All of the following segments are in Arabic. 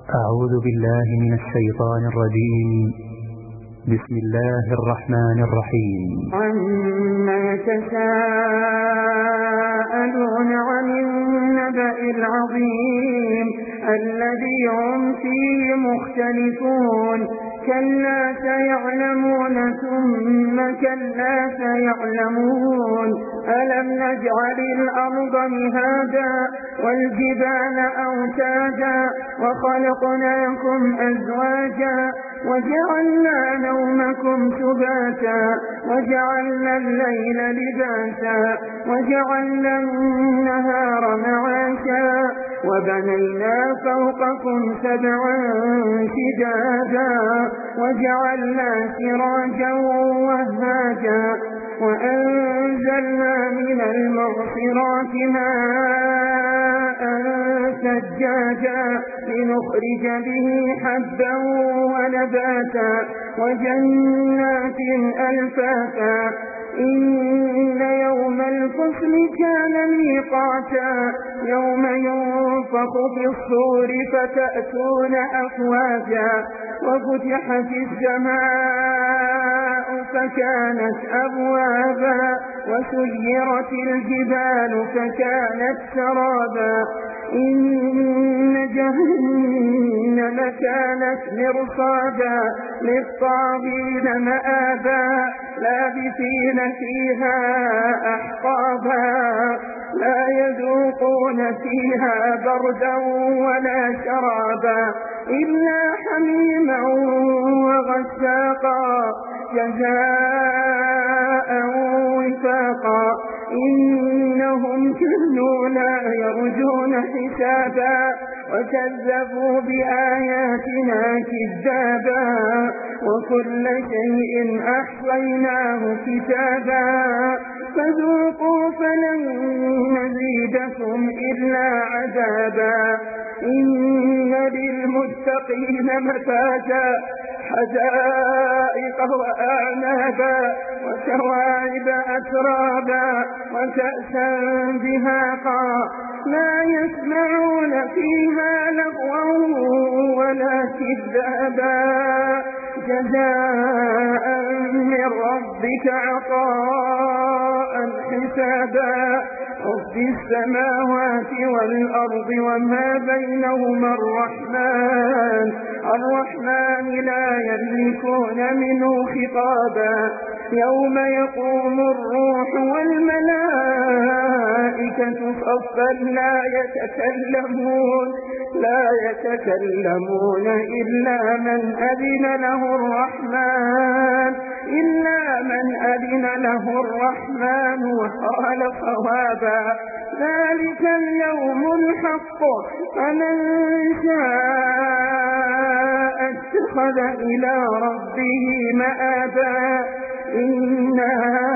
أعوذ بالله من الشيطان الرجيم. بسم الله الرحمن الرحيم. عما يتساءلون عن النبأ العظيم الذي هم فيه مختلفون كلا سيعلمون ثم كلا سيعلمون ألم نجعل الأرض مهادا والجبال أوتادا وخلقناكم أزواجا وجعلنا نومكم سباتا وجعلنا الليل لباسا وجعلنا النهار معاشا وبنينا فوقكم سبعا شدادا وجعلنا سراجا وهاجا وأنزلنا من المعصرات ماء ثجاجا لنخرج به حبا ونباتا وجنات ألفافا إن يوم الفصل كان ميقاتا يوم ينفخ في الصور فتأتون أفواجا وفتحت السماء فكانت أبوابا وسيرت الجبال فكانت سرابا إن جهنم كانت مرصادا للطاغين مآبا لابثين فيها أحقابا لا يذوقون فيها بردا ولا شرابا إلا حميما وغساقا جزاء وفاقا إنهم كانوا لا يرجون حسابا وكذبوا بآياتنا كذابا وكل شيء أحصيناه كتابا فذوقوا فلن نزيدكم إلا عذابا إن للمتقين مفازا حدائق وأعنابا وكواعب أترابا وكأسا دهاقا لا يسمعون فيها لغوا ولا كذابا جزاء من ربك عطاء حسابا رب السماوات والأرض وما بينهما الرحمن لا يملكون منه خطابا يوم يقوم الروح والملائكة صفا لا يتكلمون إلا من أذن له الرحمن وقال صوابا ذلك اليوم الحق فمن شاء اتخذ إلى ربه مآبا إنا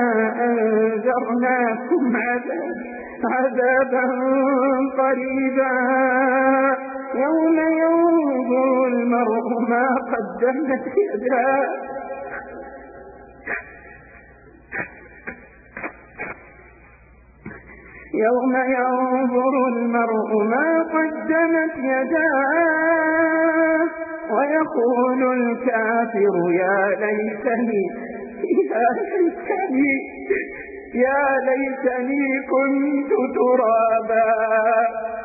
أنذرناكم عذابا قريبا يوم ينظر المرء ما قدمت يداه يوم ينظر المرء ما قدمت يداه ويقول الكافر يا ليتني كنت ترابا.